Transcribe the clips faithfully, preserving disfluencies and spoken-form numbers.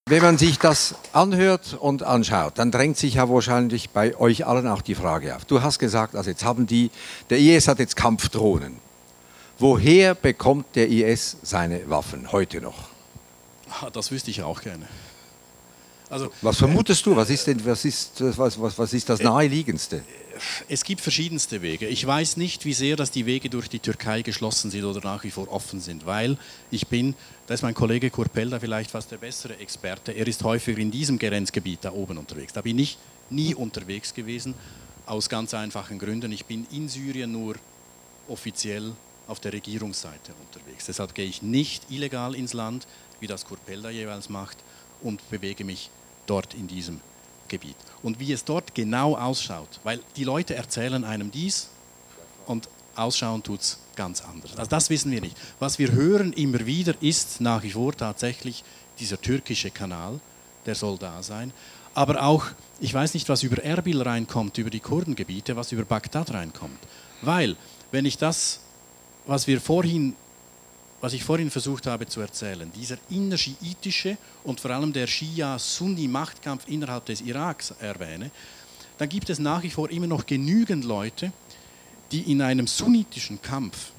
Wenn man sich das anhört und anschaut, dann drängt sich ja wahrscheinlich bei euch allen auch die Frage auf. Du hast gesagt, also jetzt haben die, der I S hat jetzt Kampfdrohnen. Woher bekommt der I S seine Waffen heute noch? Das wüsste ich auch gerne. Also, was vermutest du? Was ist denn, was ist, was, was, was ist das Naheliegendste? Es gibt verschiedenste Wege. Ich weiß nicht, wie sehr dass die Wege durch die Türkei geschlossen sind oder nach wie vor offen sind, weil ich bin, da ist mein Kollege Kurpelda vielleicht fast der bessere Experte, er ist häufiger in diesem Grenzgebiet da oben unterwegs. Da bin ich nie unterwegs gewesen, aus ganz einfachen Gründen. Ich bin in Syrien nur offiziell auf der Regierungsseite unterwegs. Deshalb gehe ich nicht illegal ins Land, wie das Kurpelda jeweils macht, und bewege mich dort in diesem Gebiet. Und wie es dort genau ausschaut, weil die Leute erzählen einem dies und ausschauen tut es ganz anders. Also das wissen wir nicht. Was wir hören immer wieder ist nach wie vor tatsächlich dieser türkische Kanal, der soll da sein. Aber auch, ich weiß nicht, was über Erbil reinkommt, über die Kurdengebiete, was über Bagdad reinkommt. Weil, wenn ich das, was wir vorhin was ich vorhin versucht habe zu erzählen, dieser innerschiitische und vor allem der Schia-Sunni-Machtkampf innerhalb des Iraks erwähne, dann gibt es nach wie vor immer noch genügend Leute, die in einem sunnitischen Kampf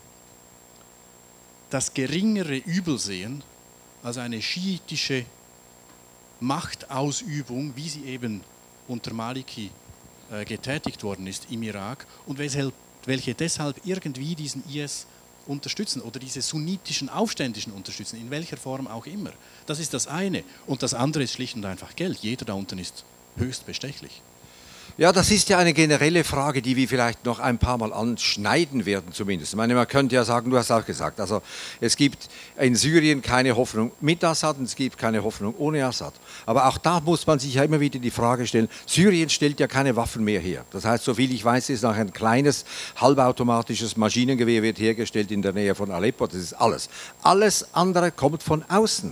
das geringere Übel sehen als eine schiitische Machtausübung, wie sie eben unter Maliki äh, getätigt worden ist im Irak und weshalb, welche deshalb irgendwie diesen I S unterstützen oder diese sunnitischen Aufständischen unterstützen, in welcher Form auch immer. Das ist das eine. Und das andere ist schlicht und einfach Geld. Jeder da unten ist höchst bestechlich. Ja, das ist ja eine generelle Frage, die wir vielleicht noch ein paar Mal anschneiden werden zumindest. Ich meine, man könnte ja sagen, du hast auch gesagt, also es gibt in Syrien keine Hoffnung mit Assad und es gibt keine Hoffnung ohne Assad. Aber auch da muss man sich ja immer wieder die Frage stellen, Syrien stellt ja keine Waffen mehr her. Das heißt, soviel ich weiß, ist noch ein kleines halbautomatisches Maschinengewehr wird hergestellt in der Nähe von Aleppo, das ist alles. Alles andere kommt von außen.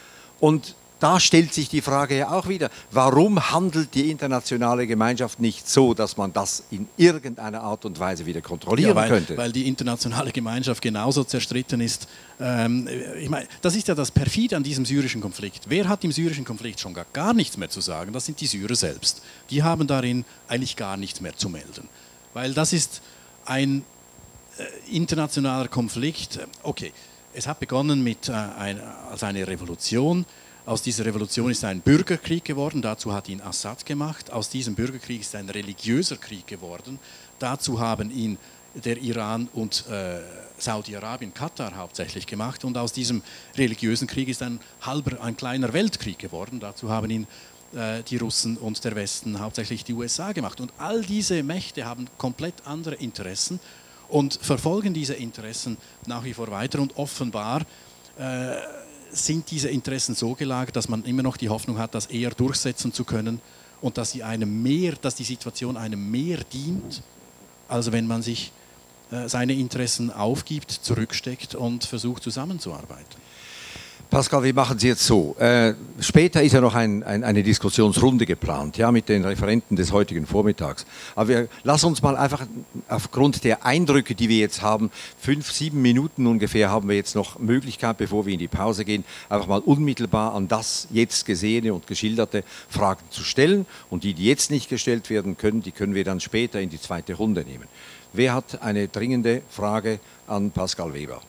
Und da stellt sich die Frage ja auch wieder, warum handelt die internationale Gemeinschaft nicht so, dass man das in irgendeiner Art und Weise wieder kontrollieren ja, weil, könnte? Weil die internationale Gemeinschaft genauso zerstritten ist. Ähm, ich meine, das ist ja das Perfide an diesem syrischen Konflikt. Wer hat im syrischen Konflikt schon gar, gar nichts mehr zu sagen? Das sind die Syrer selbst. Die haben darin eigentlich gar nichts mehr zu melden. Weil das ist ein äh, internationaler Konflikt. Okay, es hat begonnen mit äh, ein, als eine Revolution. Aus dieser Revolution ist ein Bürgerkrieg geworden, dazu hat ihn Assad gemacht. Aus diesem Bürgerkrieg ist ein religiöser Krieg geworden. Dazu haben ihn der Iran und äh, Saudi-Arabien, Katar hauptsächlich gemacht. Und aus diesem religiösen Krieg ist ein halber, ein kleiner Weltkrieg geworden. Dazu haben ihn äh, die Russen und der Westen, hauptsächlich die U S A, gemacht. Und all diese Mächte haben komplett andere Interessen und verfolgen diese Interessen nach wie vor weiter. Und offenbar äh, sind diese Interessen so gelagert, dass man immer noch die Hoffnung hat, das eher durchsetzen zu können und dass, sie einem mehr, dass die Situation einem mehr dient, als wenn man sich äh, seine Interessen aufgibt, zurücksteckt und versucht zusammenzuarbeiten. Pascal, wir machen es jetzt so. Äh, später ist ja noch ein, ein, eine Diskussionsrunde geplant, ja, mit den Referenten des heutigen Vormittags. Aber wir, lass uns mal einfach aufgrund der Eindrücke, die wir jetzt haben, fünf, sieben Minuten ungefähr haben wir jetzt noch Möglichkeit, bevor wir in die Pause gehen, einfach mal unmittelbar an das jetzt Gesehene und Geschilderte Fragen zu stellen. Und die, die jetzt nicht gestellt werden können, die können wir dann später in die zweite Runde nehmen. Wer hat eine dringende Frage an Pascal Weber?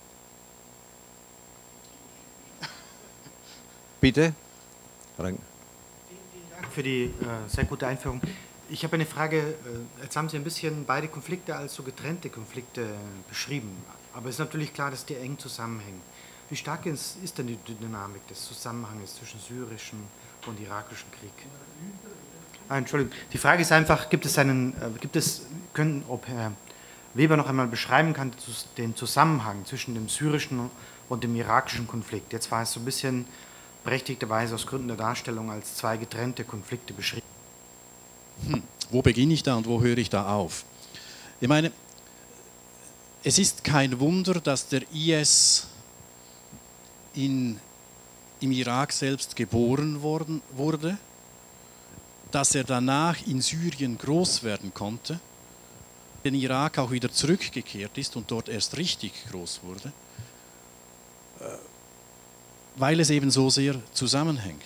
Bitte. Vielen, vielen Dank für die äh, sehr gute Einführung. Ich habe eine Frage. Äh, jetzt haben Sie ein bisschen beide Konflikte als so getrennte Konflikte beschrieben. Aber es ist natürlich klar, dass die eng zusammenhängen. Wie stark ist, ist denn die Dynamik des Zusammenhangs zwischen syrischen und irakischen Krieg? Ah, Entschuldigung. Die Frage ist einfach, gibt es einen, äh, gibt es, können, ob Herr Weber noch einmal beschreiben kann, den Zusammenhang zwischen dem syrischen und dem irakischen Konflikt? Jetzt war es so ein bisschen berechtigterweise aus Gründen der Darstellung als zwei getrennte Konflikte beschrieben. Hm, wo beginne ich da und wo höre ich da auf? Ich meine, es ist kein Wunder, dass der I S in, im Irak selbst geboren worden, wurde, dass er danach in Syrien groß werden konnte, in den Irak auch wieder zurückgekehrt ist und dort erst richtig groß wurde, weil es eben so sehr zusammenhängt.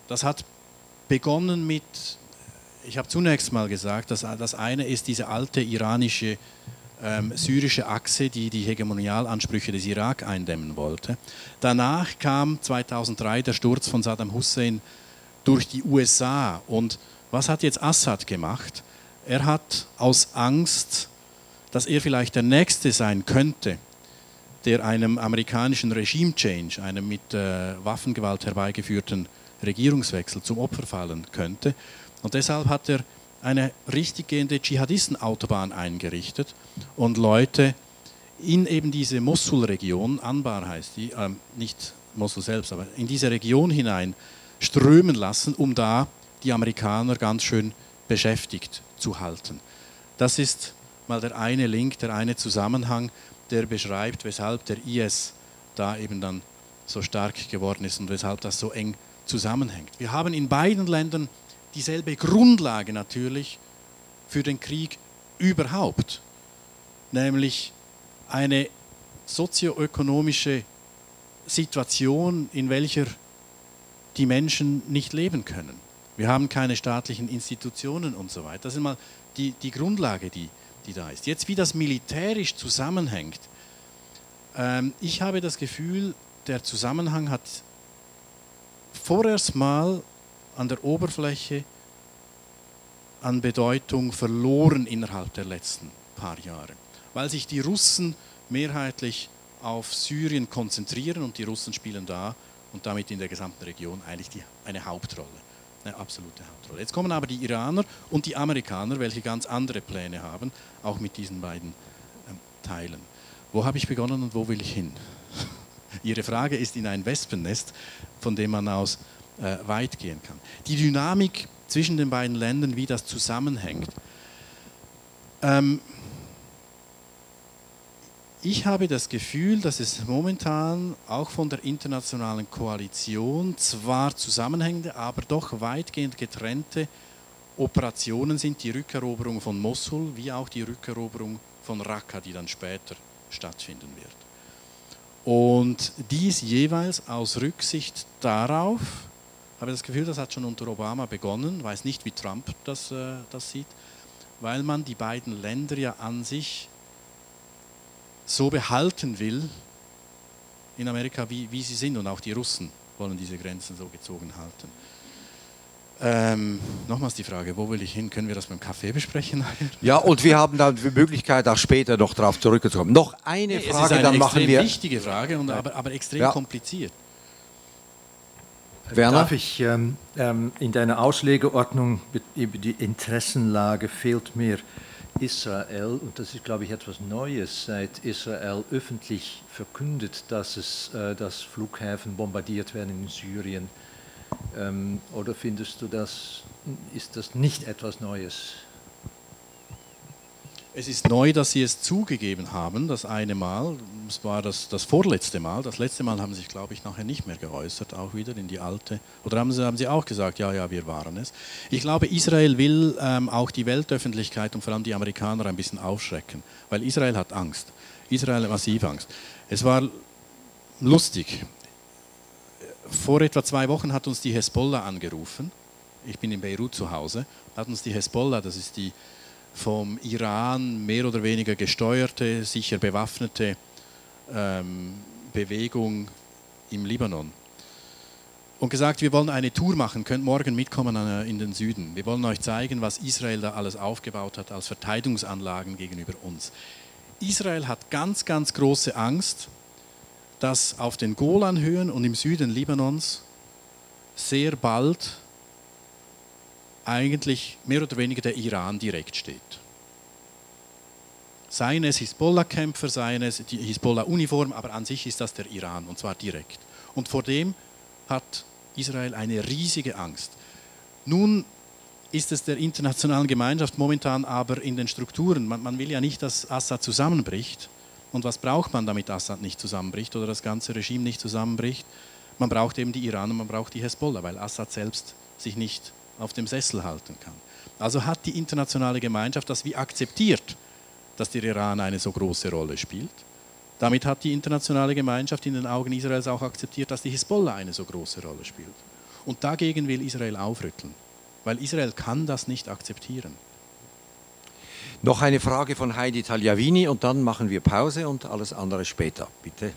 Das hat begonnen mit, ich habe zunächst mal gesagt, dass das eine ist diese alte iranische, ähm, syrische Achse, die die Hegemonialansprüche des Irak eindämmen wollte. Danach kam zweitausenddrei der Sturz von Saddam Hussein durch die U S A. Und was hat jetzt Assad gemacht? Er hat aus Angst, dass er vielleicht der Nächste sein könnte, der einem amerikanischen Regime-Change, einem mit äh, Waffengewalt herbeigeführten Regierungswechsel zum Opfer fallen könnte. Und deshalb hat er eine richtig gehende Dschihadisten-Autobahn eingerichtet und Leute in eben diese Mosul-Region, Anbar heißt die, äh, nicht Mosul selbst, aber in diese Region hinein strömen lassen, um da die Amerikaner ganz schön beschäftigt zu halten. Das ist mal der eine Link, der eine Zusammenhang, der beschreibt, weshalb der I S da eben dann so stark geworden ist und weshalb das so eng zusammenhängt. Wir haben in beiden Ländern dieselbe Grundlage natürlich für den Krieg überhaupt, nämlich eine sozioökonomische Situation, in welcher die Menschen nicht leben können. Wir haben keine staatlichen Institutionen und so weiter. Das ist mal die, die Grundlage, die, die da ist. Jetzt, wie das militärisch zusammenhängt. Ähm, ich habe das Gefühl, der Zusammenhang hat vorerst mal an der Oberfläche an Bedeutung verloren innerhalb der letzten paar Jahre, weil sich die Russen mehrheitlich auf Syrien konzentrieren und die Russen spielen da und damit in der gesamten Region eigentlich die, eine Hauptrolle, eine absolute Hauptrolle. Jetzt kommen aber die Iraner und die Amerikaner, welche ganz andere Pläne haben, auch mit diesen beiden ähm, Teilen. Wo habe ich begonnen und wo will ich hin? Ihre Frage ist in ein Wespennest, von dem man aus äh, weit gehen kann. Die Dynamik zwischen den beiden Ländern, wie das zusammenhängt. Ähm, ich habe das Gefühl, dass es momentan auch von der internationalen Koalition zwar zusammenhängende, aber doch weitgehend getrennte Operationen sind, die Rückeroberung von Mosul wie auch die Rückeroberung von Raqqa, die dann später stattfinden wird. Und dies jeweils aus Rücksicht darauf, habe ich das Gefühl, das hat schon unter Obama begonnen, weiß nicht, wie Trump das, äh, das sieht, weil man die beiden Länder ja an sich so behalten will in Amerika, wie, wie sie sind. Und auch die Russen wollen diese Grenzen so gezogen halten. Ähm, nochmals die Frage, wo will ich hin? Können wir das beim Kaffee besprechen? Ja, und wir haben dann die Möglichkeit, auch später noch darauf zurückzukommen. Noch eine nee, Frage, es ist eine dann machen wir... extrem wichtige Frage, und aber, aber extrem ja. kompliziert. Werner? Darf ich, ähm, ähm, in deiner Auslegeordnung über die Interessenlage fehlt mir Israel, und das ist, glaube ich, etwas Neues, seit Israel öffentlich verkündet, dass, es, äh, dass Flughäfen bombardiert werden in Syrien. Ähm, oder findest du das, ist das nicht etwas Neues? Es ist neu, dass Sie es zugegeben haben, das eine Mal, es war das, das vorletzte Mal, das letzte Mal haben Sie sich, glaube ich, nachher nicht mehr geäußert, auch wieder in die alte, oder haben Sie, haben Sie auch gesagt, ja, ja, wir waren es. Ich glaube, Israel will ähm, auch die Weltöffentlichkeit und vor allem die Amerikaner ein bisschen aufschrecken, weil Israel hat Angst, Israel hat massiv Angst. Es war lustig, vor etwa zwei Wochen hat uns die Hezbollah angerufen, ich bin in Beirut zu Hause, hat uns die Hezbollah, das ist die vom Iran mehr oder weniger gesteuerte, sicher bewaffnete ähm, Bewegung im Libanon. Und gesagt, wir wollen eine Tour machen, könnt morgen mitkommen an, in den Süden. Wir wollen euch zeigen, was Israel da alles aufgebaut hat als Verteidigungsanlagen gegenüber uns. Israel hat ganz, ganz große Angst, dass auf den Golanhöhen und im Süden Libanons sehr bald eigentlich mehr oder weniger der Iran direkt steht. Seien es Hisbollah-Kämpfer, seien es die Hisbollah-Uniform, aber an sich ist das der Iran, und zwar direkt. Und vor dem hat Israel eine riesige Angst. Nun ist es der internationalen Gemeinschaft momentan aber in den Strukturen, man, man will ja nicht, dass Assad zusammenbricht. Und was braucht man, damit Assad nicht zusammenbricht oder das ganze Regime nicht zusammenbricht? Man braucht eben die Iraner, man braucht die Hezbollah, weil Assad selbst sich nicht auf dem Sessel halten kann. Also hat die internationale Gemeinschaft das wie akzeptiert, dass der Iran eine so große Rolle spielt. Damit hat die internationale Gemeinschaft in den Augen Israels auch akzeptiert, dass die Hezbollah eine so große Rolle spielt. Und dagegen will Israel aufrütteln, weil Israel kann das nicht akzeptieren. Noch eine Frage von Heidi Tagliavini und dann machen wir Pause und alles andere später. Bitte.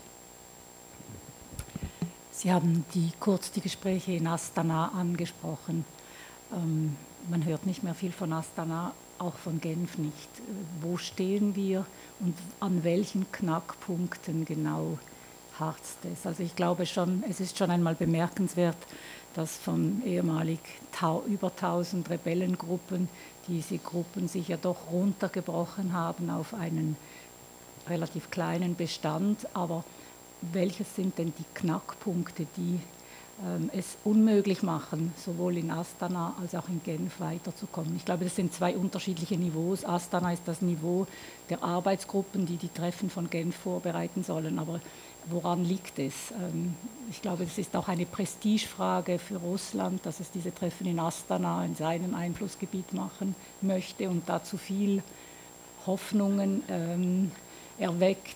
Sie haben die, kurz die Gespräche in Astana angesprochen. Ähm, man hört nicht mehr viel von Astana, auch von Genf nicht. Wo stehen wir und an welchen Knackpunkten genau harzt es? Also ich glaube schon, es ist schon einmal bemerkenswert, dass von ehemalig tau, über tausend Rebellengruppen diese Gruppen sich ja doch runtergebrochen haben auf einen relativ kleinen Bestand, aber welches sind denn die Knackpunkte, die ähm, es unmöglich machen, sowohl in Astana als auch in Genf weiterzukommen? Ich glaube, das sind zwei unterschiedliche Niveaus. Astana ist das Niveau der Arbeitsgruppen, die die Treffen von Genf vorbereiten sollen. Aber woran liegt es? Ähm, ich glaube, es ist auch eine Prestigefrage für Russland, dass es diese Treffen in Astana in seinem Einflussgebiet machen möchte und dazu viel Hoffnungen ähm, erweckt.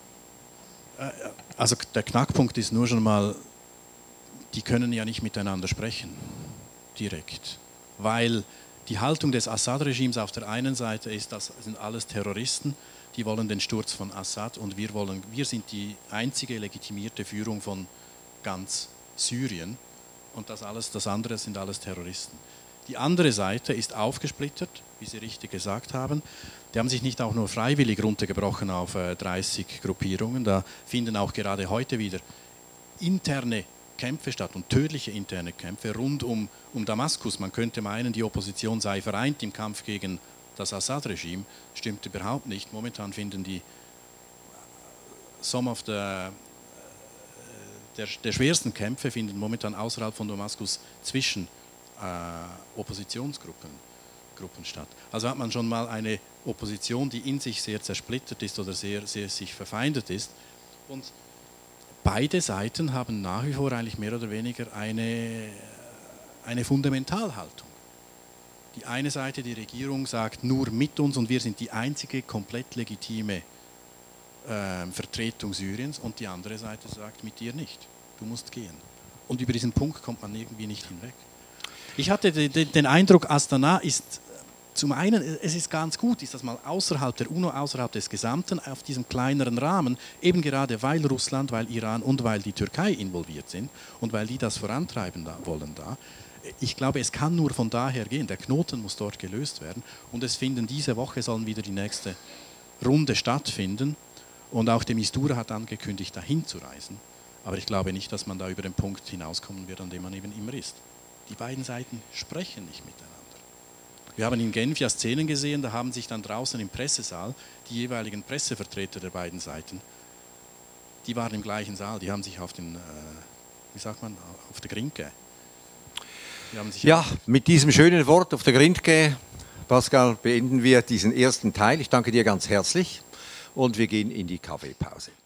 Also der Knackpunkt ist nur schon mal, die können ja nicht miteinander sprechen, direkt. Weil die Haltung des Assad-Regimes auf der einen Seite ist, das sind alles Terroristen, die wollen den Sturz von Assad und wir, wollen, wir sind die einzige legitimierte Führung von ganz Syrien und das, alles, das andere sind alles Terroristen. Die andere Seite ist aufgesplittert, wie Sie richtig gesagt haben. Die haben sich nicht auch nur freiwillig runtergebrochen auf äh, dreißig Gruppierungen. Da finden auch gerade heute wieder interne Kämpfe statt und tödliche interne Kämpfe rund um, um Damaskus. Man könnte meinen, die Opposition sei vereint im Kampf gegen das Assad-Regime. Stimmt überhaupt nicht. Momentan finden die some of the, der, der schwersten Kämpfe finden momentan außerhalb von Damaskus zwischen Äh, Oppositionsgruppen Gruppen statt. Also hat man schon mal eine Opposition, die in sich sehr zersplittert ist oder sehr, sehr sich verfeindet ist. Und beide Seiten haben nach wie vor eigentlich mehr oder weniger eine, eine Fundamentalhaltung. Die eine Seite, die Regierung, sagt nur mit uns und wir sind die einzige komplett legitime äh, Vertretung Syriens und die andere Seite sagt mit dir nicht. Du musst gehen. Und über diesen Punkt kommt man irgendwie nicht hinweg. Ich hatte den Eindruck, Astana ist zum einen, es ist ganz gut, ist das mal außerhalb der UNO, außerhalb des Gesamten, auf diesem kleineren Rahmen, eben gerade weil Russland, weil Iran und weil die Türkei involviert sind und weil die das vorantreiben da, wollen da. Ich glaube, es kann nur von daher gehen, der Knoten muss dort gelöst werden und es finden, diese Woche sollen wieder die nächste Runde stattfinden und auch der Mistura hat angekündigt, dahin zu reisen. Aber ich glaube nicht, dass man da über den Punkt hinauskommen wird, an dem man eben immer ist. Die beiden Seiten sprechen nicht miteinander. Wir haben in Genf ja Szenen gesehen, da haben sich dann draußen im Pressesaal die jeweiligen Pressevertreter der beiden Seiten, die waren im gleichen Saal, die haben sich auf den, äh, wie sagt man, auf der Grinke. Ja, mit diesem schönen Wort auf der Grinke, Pascal, beenden wir diesen ersten Teil. Ich danke dir ganz herzlich und wir gehen in die Kaffeepause.